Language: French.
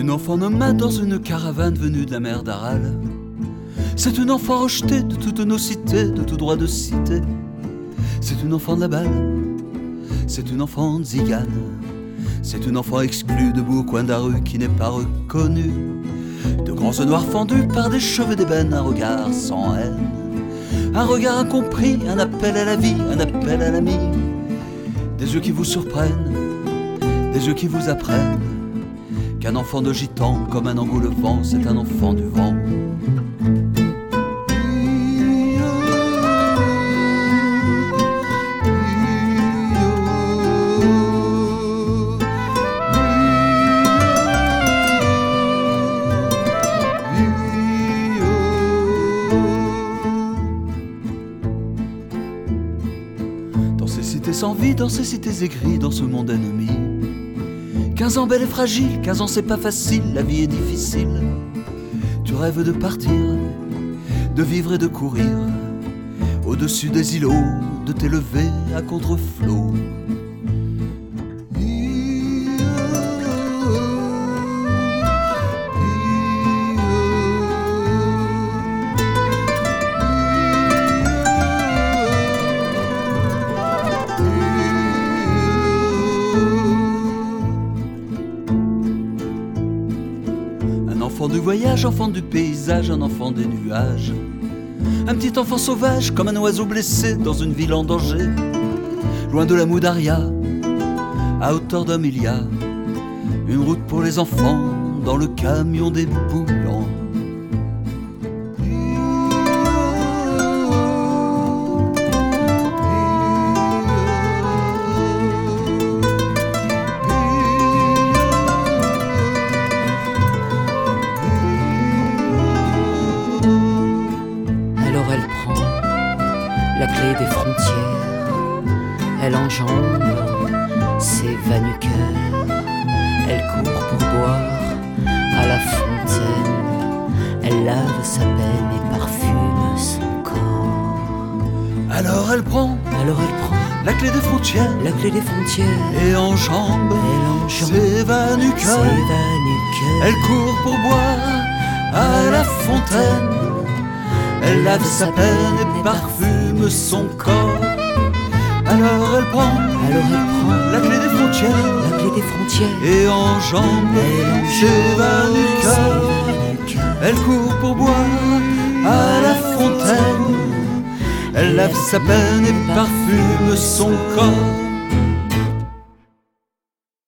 une enfant nomade dans une caravane venue de la mer d'Aral. C'est une enfant rejetée de toutes nos cités, de tout droit de cité. C'est une enfant de la balle, c'est une enfant de Zigane. C'est une enfant exclue debout au coin de la rue qui n'est pas reconnue. De grands œufs noirs fendus par des cheveux d'ébène, un regard sans haine, un regard incompris, un appel à la vie, un appel à l'ami. Des yeux qui vous surprennent, des yeux qui vous apprennent qu'un enfant de gitan, comme un engoulevent, c'est un enfant du vent. Dans ces cités sans vie, dans ces cités aigries, dans ce monde ennemi, 15 ans belle et fragile, 15 ans c'est pas facile, la vie est difficile. Tu rêves de partir, de vivre et de courir, au-dessus des îlots, de t'élever à contre-flot. Enfant du voyage, enfant du paysage, un enfant des nuages. Un petit enfant sauvage, comme un oiseau blessé dans une ville en danger. Loin de la Moudaria, à hauteur d'un milliard. Une route pour les enfants, dans le camion des bouillants. Elle prend la clé des frontières, elle enjambe ses vanuqueurs, elle court pour boire à la fontaine, elle lave sa peine et parfume son corps. Alors elle prend la clé des frontières, et enjambe ses vanuqueurs, elle court pour boire à la fontaine. Elle lave sa peine et parfume son corps. Alors elle prend la clé des frontières, et enjambe ses vanuqueurs. Elle court pour boire à la fontaine. Elle lave sa peine et parfume son corps.